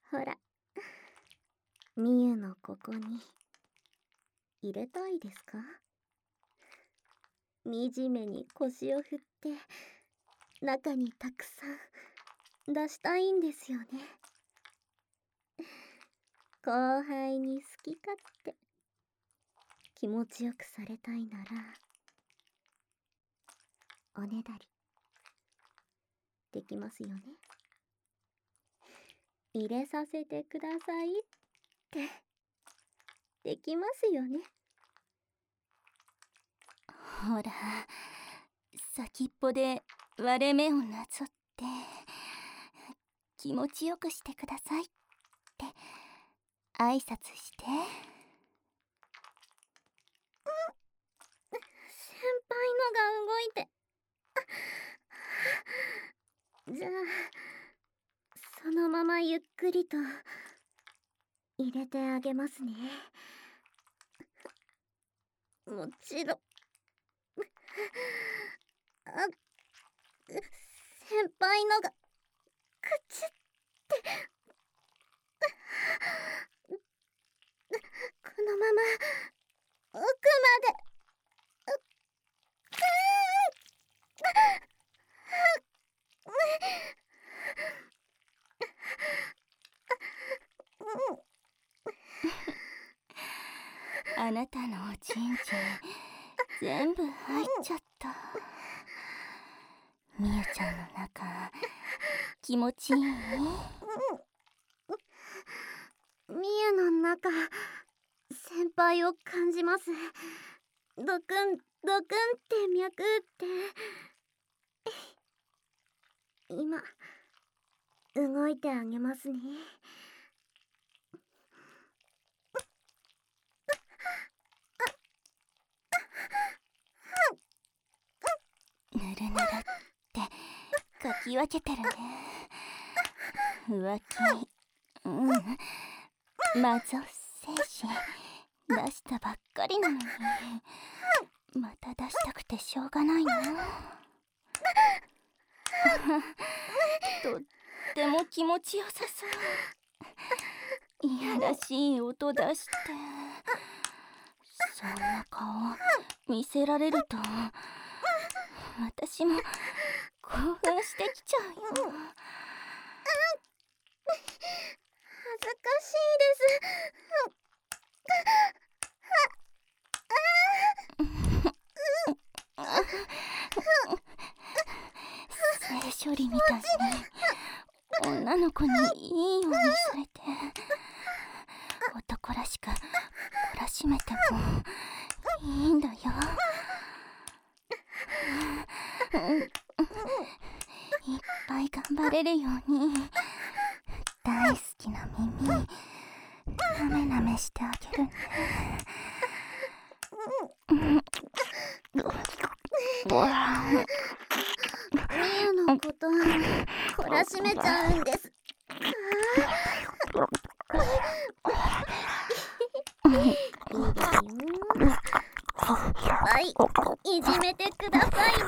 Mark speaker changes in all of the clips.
Speaker 1: ほら、みゆのここに入れたいですか？惨めに腰を振って中にたくさん出したいんですよね。後輩に好き勝手気持ちよくされたいなら、おねだりできますよね。入れさせてくださいってできますよね。
Speaker 2: ほら、先っぽで割れ目をなぞって気持ちよくしてくださいって挨拶して。
Speaker 1: 先輩のが動いて。じゃあそのままゆっくりと入れてあげますね。もちろん。先輩のが口ってこのまま奥まで。
Speaker 2: あなたのおちんちん全部入っちゃった。みゆちゃんの中気持ちいい？
Speaker 1: みゆの中先輩を感じます。ドクンドクンって脈って今動いてあげますね。
Speaker 2: ぬるぬるってかき分けてるね。浮気、マゾ精神出したばっかりなのに、また出したくてしょうがないの。とっても気持ちよさそう。いやらしい音出して、そんな顔見せられると私も興奮してきちゃうよ。
Speaker 1: 恥ずかしいです。
Speaker 2: 性処理みたいに女の子にいいようにされて、男らしく懲らしめてもいいんだよ。いっぱい頑張れるように大好きな耳なめなめしてあげるね。
Speaker 1: みゆのこと懲らしめちゃうんです。いいですよ。はい、いじめてくださいね。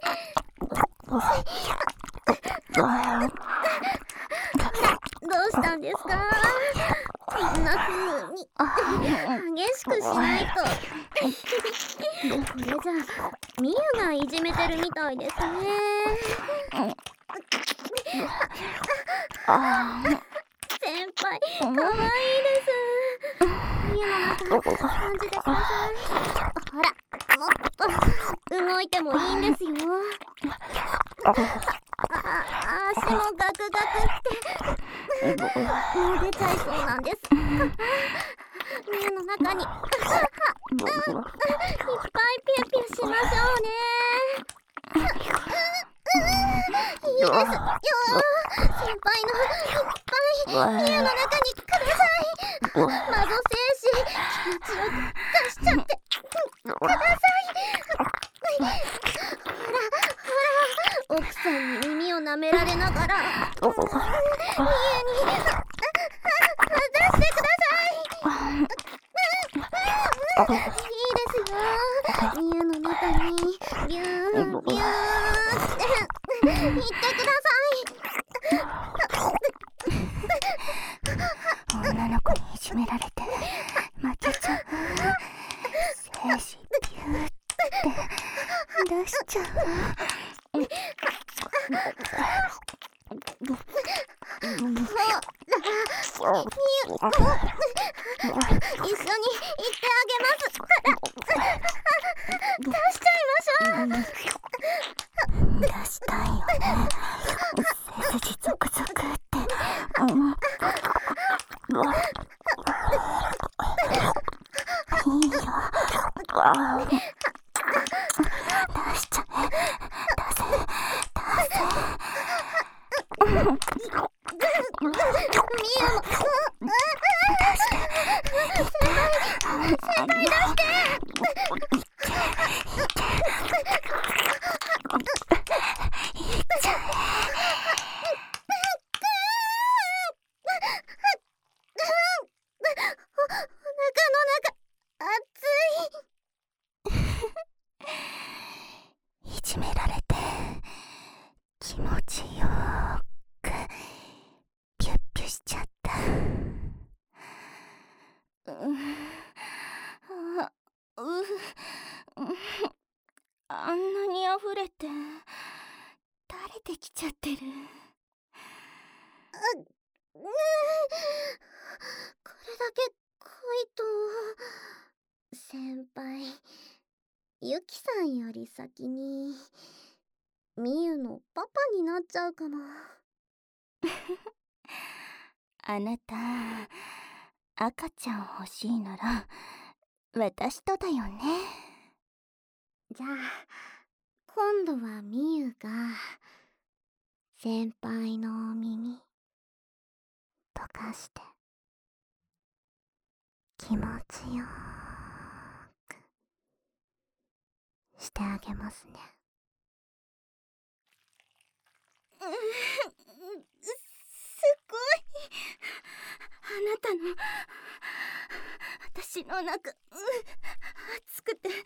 Speaker 1: どうしたんですか？こんな風に激しくしないと。これじゃみゆがいじめてるみたいですね。先輩かわいいです。みゆの中感じてください。ほら、もっと動いてもいいんですよ。足もガクガクってもう出ちゃいそうなんです。みゆの中にいっぱいピューピューしましょうね。いいですよ。先輩のいっぱいみゆの中にください。マゾ精子気持ちよく出しちゃってください。ほら奥さんに耳を舐められながらみゆに出してください。いいですよ。みゆの中にビュービューって言ってください。 一緒に行ってあげますから出しちゃいましょう。
Speaker 2: 出したいよね。背筋ゾクゾクって。いいよ。出しちゃえ。出せ。
Speaker 1: ミユも先輩出して。
Speaker 2: いじめられて気持ちよくピュッピュしちゃった。あんなに溢れて垂れてきちゃってる。
Speaker 1: これだけ濃いと先輩ユキさんより先にミユのパパになっちゃうかも。
Speaker 2: あなた赤ちゃん欲しいなら私とだよね。
Speaker 1: じゃあ今度はミユが先輩のお耳溶かして気持ちよくしてあげますね。すごい。あなたの私の中熱くて溶けちゃい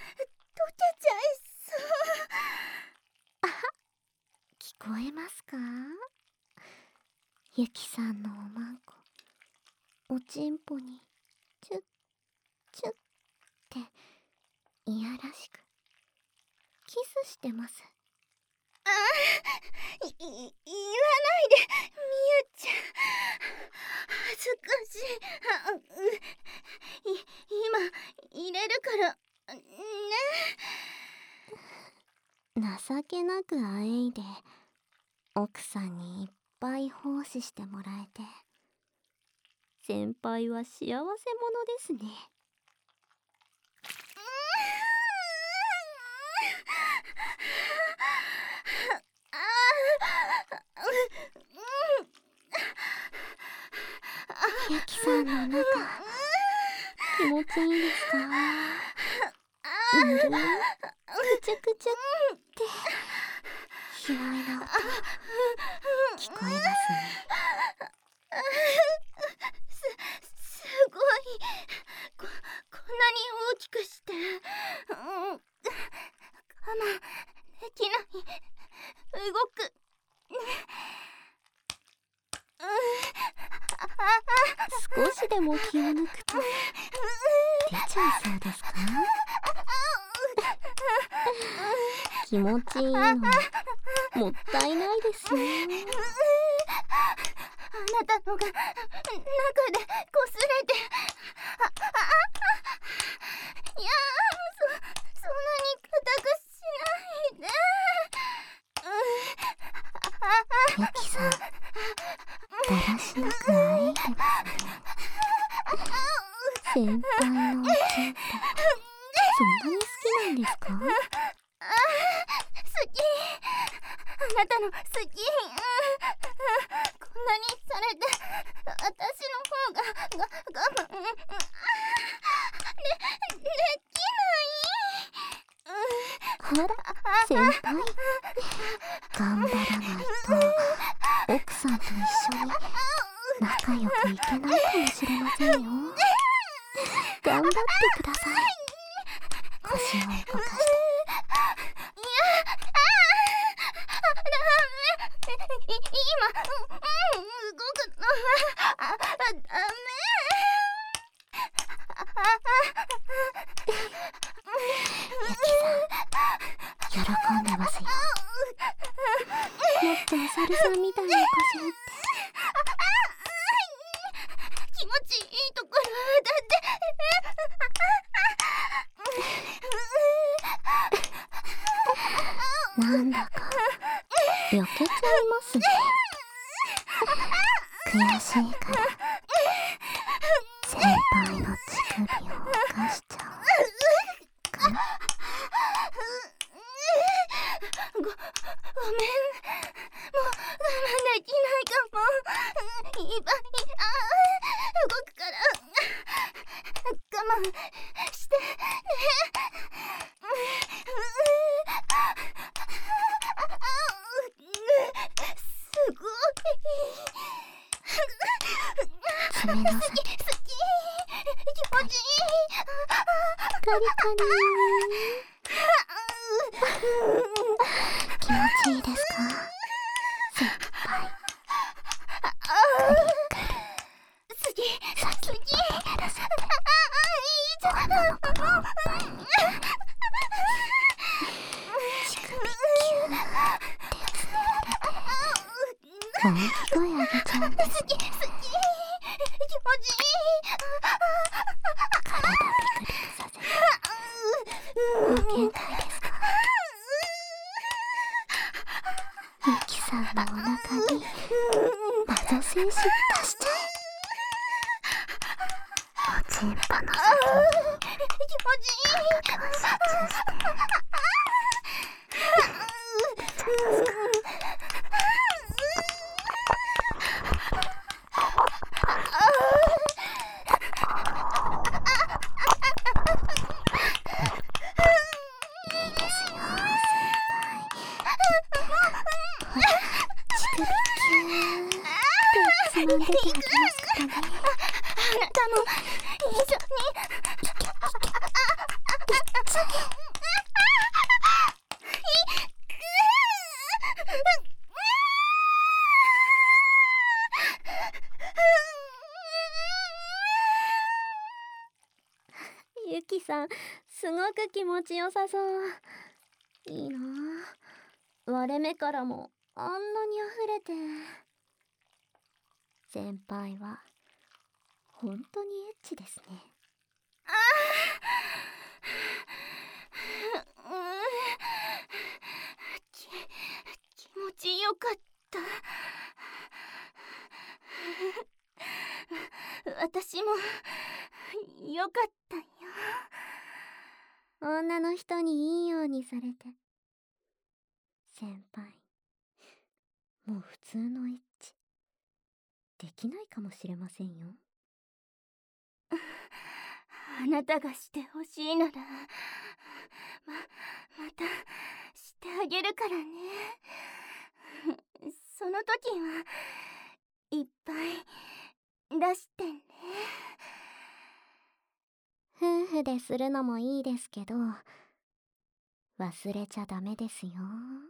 Speaker 1: そう。あ、聞こえますか？ゆきさんのおまんこおちんぽにチュッチュッっていやらしくキスしてます。言わないでみゆちゃん、恥ずかしい。今入れるからね。情けなくあえいで奥さんにいっぱい奉仕してもらえて先輩は幸せ者ですね。ゆきさんの中気持ちいいですか？ぬるくちゃくちゃって卑猥な音聞こえますね。すごい。こんなに大きくして我慢できない。動く少しでも気を抜くと出ちゃいそうですか？気持ちいいのもったいないですよ。あなたのが中でこすれていやそんなに固くしないで。ゆきさんだらしなくあえいでますね。先輩のおちんぽそんなに好きなんですか？好き。あなたの好き。こんなにされて私の方が我慢できない。あら先輩頑張らないと奥さんと一緒に仲良くいけないかもしれませんよ。頑張ってください。腰を動かして。いや、今、動くのはダメ。ゆきさん、 喜んでますよ。もっとお猿さんみたいな腰打って。
Speaker 2: 気持ちいいところだって。
Speaker 1: なんだか避けちゃいますね。悔しいから先輩の乳首を浮かしちゃうかな。
Speaker 2: ごめん、もう我慢できないかも。いっぱい動くから我慢してね。すごい
Speaker 1: 爪の先
Speaker 2: 好き気持ちいい。
Speaker 1: カリカリ気持ちいいですか先輩。
Speaker 2: 好き
Speaker 1: 先っぽやらせて女の子のおっぱいみたいに乳首キューってつねられて大きい声上げちゃうんですね。
Speaker 2: 気持ちいい。
Speaker 1: 体ビクビクさせてもう限界ですか。ゆきさんのお腹に謎精子出しちゃえ。おちんぽの先に
Speaker 2: 気持ちいい。
Speaker 1: 感覚を集中していいですよ先輩。ほら乳首キューってつまんでてあげますからね。
Speaker 2: あなたも一緒に。
Speaker 1: ゆきさんすごく気持ちよさそう。いいなあ。割れ目からもあんなに溢れて。先輩は本当にエッチですね。
Speaker 2: 気持ちよかった。私もよかったよ。
Speaker 1: 女の人にいいようにされて。先輩もう普通のエッチできないかもしれませんよ。
Speaker 2: あなたがしてほしいならまたしてあげるからね。その時はいっぱい出してね。
Speaker 1: 夫婦でするのもいいですけど忘れちゃダメですよ。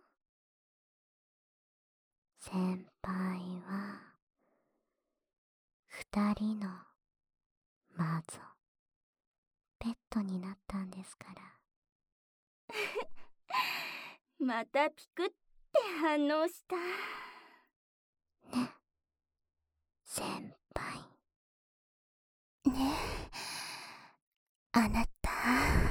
Speaker 1: 先輩は2人の魔女ペットになったんですから。
Speaker 2: またピクって反応した。
Speaker 1: ね、先輩。
Speaker 2: ねえ、あなた。